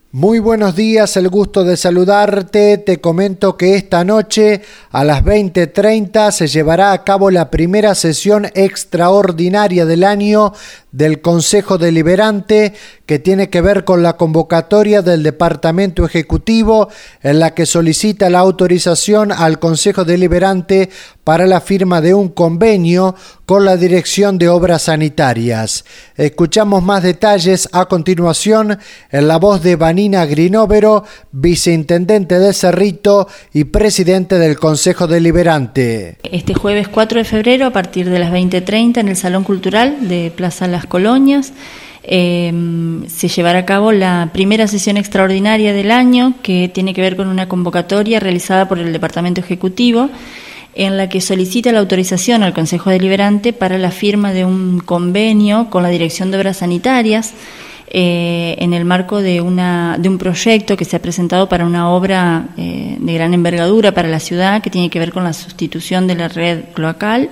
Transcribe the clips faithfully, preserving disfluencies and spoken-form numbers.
Muy buenos días, el gusto de saludarte. Te comento que esta noche a las veinte treinta se llevará a cabo la primera sesión extraordinaria del año del Consejo Deliberante, que tiene que ver con la convocatoria del Departamento Ejecutivo, en la que solicita la autorización al Consejo Deliberante para la firma de un convenio con la Dirección de Obras Sanitarias. Escuchamos más detalles a continuación en la voz de Vanina Grinóvero, viceintendente de Cerrito y presidente del Consejo Deliberante. Este jueves cuatro de febrero, a partir de las veinte treinta, en el Salón Cultural de Plaza Las Colonias, eh, se llevará a cabo la primera sesión extraordinaria del año, que tiene que ver con una convocatoria realizada por el Departamento Ejecutivo, en la que solicita la autorización al Consejo Deliberante para la firma de un convenio con la Dirección de Obras Sanitarias, eh, en el marco de, una, de un proyecto que se ha presentado para una obra eh, de gran envergadura para la ciudad, que tiene que ver con la sustitución de la red cloacal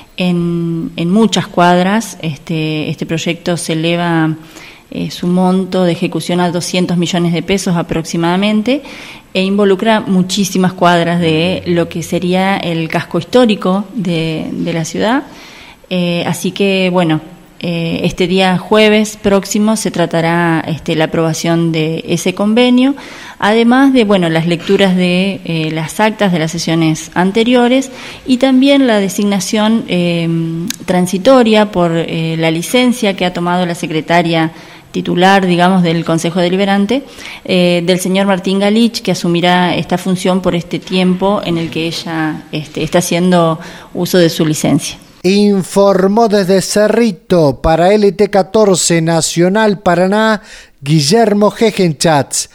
en, en muchas cuadras. Este, este proyecto se eleva eh, su monto de ejecución a doscientos millones de pesos aproximadamente, e involucra muchísimas cuadras de lo que sería el casco histórico de, de la ciudad. Eh, así que, bueno, eh, este día jueves próximo se tratará este, la aprobación de ese convenio, además de, bueno, las lecturas de eh, las actas de las sesiones anteriores, y también la designación eh, transitoria por eh, la licencia que ha tomado la secretaria titular, digamos, del Consejo Deliberante, eh, del señor Martín Galich, que asumirá esta función por este tiempo en el que ella este, está haciendo uso de su licencia. Informó desde Cerrito para L T catorce Nacional Paraná, Guillermo Gegenchatz.